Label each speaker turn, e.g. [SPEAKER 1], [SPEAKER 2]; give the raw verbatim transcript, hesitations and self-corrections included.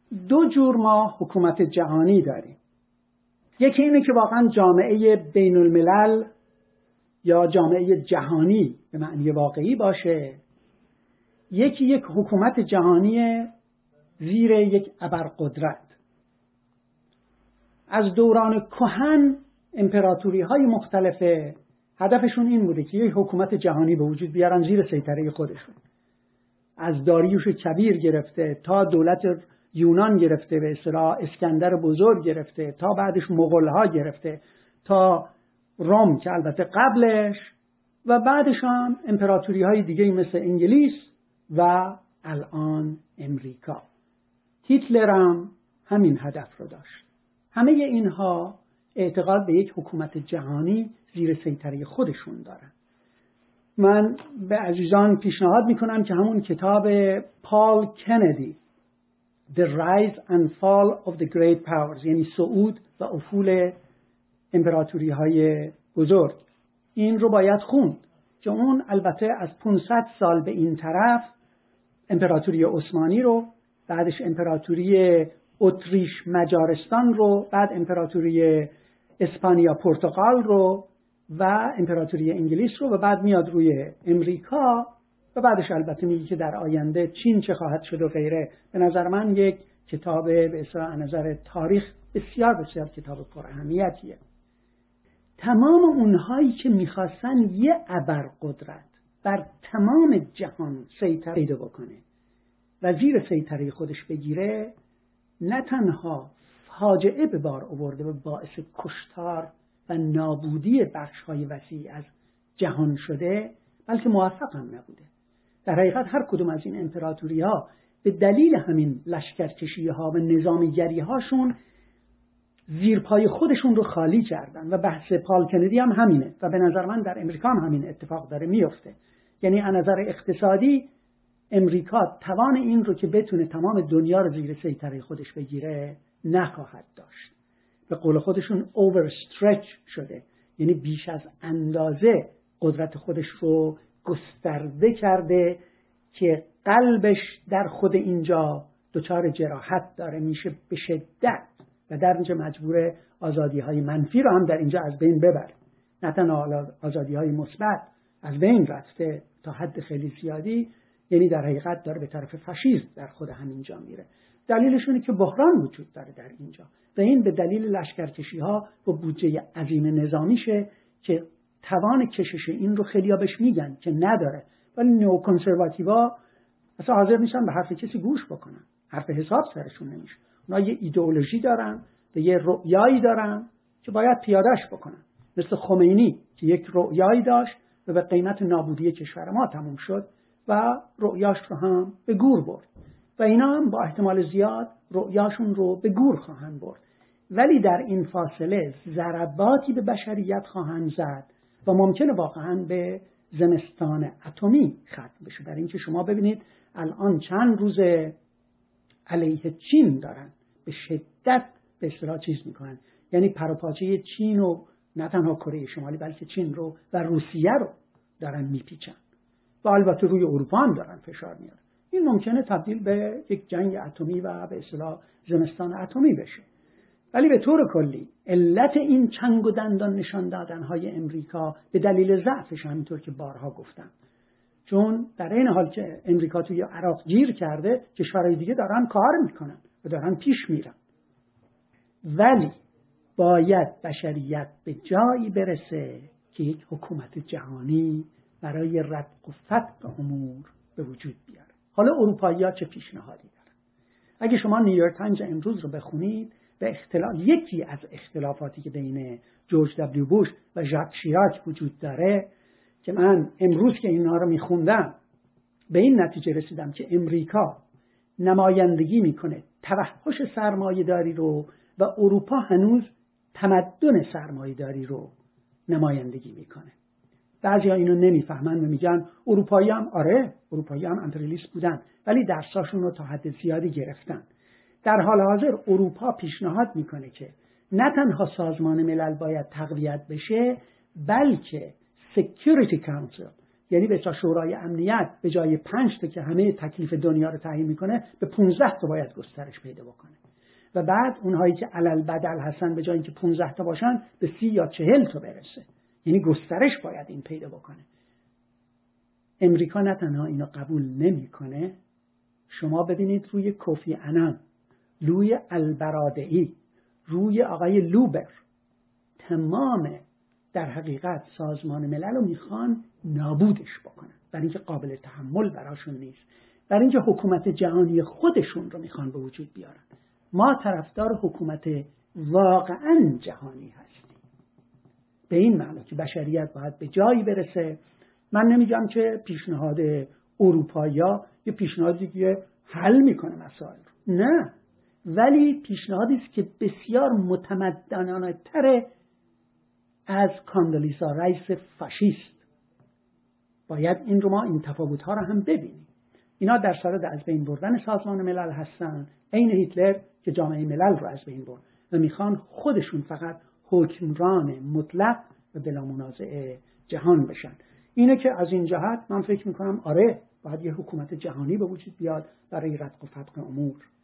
[SPEAKER 1] دو جور ما حکومت جهانی داریم. یکی اینه که واقعا جامعه بین الملل یا جامعه جهانی به معنی واقعی باشه. یکی یک حکومت جهانی زیر یک ابرقدرت. از دوران کهن امپراتوری های مختلفه هدفشون این بوده که یک حکومت جهانی به وجود بیارن زیر سیطره خودشون. از داریوش کبیر گرفته تا دولت یونان گرفته، به اصطلاح اسکندر بزرگ گرفته، تا بعدش مغول‌ها گرفته، تا روم که البته قبلش، و بعدش هم امپراتوری های دیگه مثل انگلیس و الان امریکا. هیتلر هم همین هدف رو داشت. همه اینها اعتقاد به یک حکومت جهانی زیر سیطره خودشون دارن. من به عزیزان پیشنهاد میکنم که همون کتاب پال کندی The Rise and Fall of the Great Powers، یعنی صعود و افول امپراتوری های بزرگ، این رو باید خوند که اون البته از پانصد سال به این طرف امپراتوری عثمانی رو، بعدش امپراتوری اتریش مجارستان رو، بعد امپراتوری اسپانیا پرتغال رو و امپراتوری انگلیس رو، و بعد میاد روی امریکا و بعدش البته میگه که در آینده چین چه خواهد شد و غیره. به نظر من یک کتاب به اصطلاح نظر تاریخ بسیار بسیار کتاب پر اهمیتیه. تمام اونهایی که میخواستن یه ابرقدرت بر تمام جهان سیطره پیدا بکنه و زیر سیطره خودش بگیره، نه تنها فاجعه به بار آورده و باعث کشتار و نابودی بخش‌های وسیع از جهان شده، بلکه موفق هم نبوده. در حقیقت هر کدوم از این امپراتوری‌ها به دلیل همین لشکرکشی‌ها و نظامیگری‌هاشون زیر پای خودشون رو خالی کردن و بحث پال کندی هم همینه و به نظر من در امریکا هم همین اتفاق داره میفته. یعنی از نظر اقتصادی امریکا توان این رو که بتونه تمام دنیا رو زیر سیطره خودش بگیره نخواهد داشت. به قول خودشون overstretch شده، یعنی بیش از اندازه قدرت خودش رو گسترده کرده که قلبش در خود اینجا دچار جراحت داره میشه به شدت و در اینجا مجبور آزادی های منفی رو هم در اینجا از بین ببره. نه تنها آزادی های مثبت از بین رفته تا حد خیلی زیادی، یعنی در حقیقت داره به طرف فاشیسم در خود همینجا میره. دلیلشونه که بحران وجود داره در اینجا و این به دلیل لشکرکشی ها و بودجه عظیم نظامیشه که توان کشش این رو خیلیا بهش میگن که نداره، ولی نئو کنسرواتیوا اصلا حاضر نیستن به حرف کسی گوش بکنن، حرف حساب سرشون نمیشه. اونا یه ایدئولوژی دارن و یه رؤیایی دارن که باید پیادهش بکنن، مثل خمینی که یک رؤیایی داشت و به قیمت نابودی کشور ما تموم شد و رؤیاش رو هم به گور برد و اینا هم با احتمال زیاد رؤیاشون رو به گور خواهند برد، ولی در این فاصله ضرباتی به بشریت خواهند زد و ممکنه واقعا به زمستان اتمی ختم بشه. برای اینکه شما ببینید الان چند روز علیه چین دارن به شدت به اصطلاح چیز میکنن، یعنی پروپاچه چین و نه تنها کره شمالی بلکه چین رو و روسیه رو دارن میپیچن و البته روی اروپا هم دارن فشار میارن. این ممکنه تبدیل به یک جنگ اتمی و به اصطلاح زمستان اتمی بشه. ولی به طور کلی علت این چنگ و دندان نشان دادن های امریکا به دلیل ضعفش، همینطور که بارها گفتم، چون در این حال که امریکا توی عراق گیر کرده کشورهای دیگه دارن کار میکنن و دارن پیش میرن، ولی باید بشریت به جایی برسه که یک حکومت جهانی برای رفع و فتق امور به وجود بیاره. حالا اروپایی‌ها چه پیشنهادی دارن؟ اگه شما نیویورک تایمز امروز رو بخونید، به اختلاف یکی از اختلافاتی که بین جورج دبلیو بوش و ژاک شیراک وجود داره که من امروز که اینا رو میخوندم به این نتیجه رسیدم که امریکا نمایندگی میکنه توحش سرمایه‌داری رو و اروپا هنوز تمدن سرمایه‌داری رو نمایندگی میکنه. بعضیا اینو نمیفهمن و میگن اروپایی هم آره اروپایی هم امپریالیست بودن ولی درساشون رو تا حد زیادی گرفتن. در حال حاضر اروپا پیشنهاد میکنه که نه تنها سازمان ملل باید تقویت بشه، بلکه سکیوریتی کانسل یعنی به شورای امنیت به جای پنج تا که همه تکلیف دنیا رو تعیین میکنه به پانزده تا باید گسترش پیدا بکنه و بعد اونهایی که علل بدل هستن به جای اینکه پانزده تا باشن به سی یا چهل تا برسه. یعنی گسترش باید این پیدا بکنه. امریکا نه تنها اینو قبول نمیکنه، شما ببینید روی کوفی عنان، روی البرادعی، روی آقای لوبر، تمام در حقیقت سازمان ملل رو میخوان نابودش بکنن، برای اینکه قابل تحمل براشون نیست، برای اینکه حکومت جهانی خودشون رو میخوان به وجود بیارن. ما طرفدار حکومت واقعا جهانی هستیم، به این معنی که بشریت باید به جایی برسه. من نمیگم که پیشنهاد اروپایی‌ها یه پیشنهادی که حل میکنه مسائل، نه، ولی پیشنهادی است که بسیار متمدنانه تره از کاندالیزا رئیس فاشیست. باید این رو ما این تفاوت‌ها رو هم ببینیم. اینا در صدد از بین بردن سازمان ملل هستن، عین هیتلر که جامعه ملل رو از بین برد و میخوان خودشون فقط حکمران مطلق و بلا منازعه جهان بشن. اینه که از این جهت من فکر میکنم آره باید یه حکومت جهانی به وجود بیاد برای رتق و فتق امور.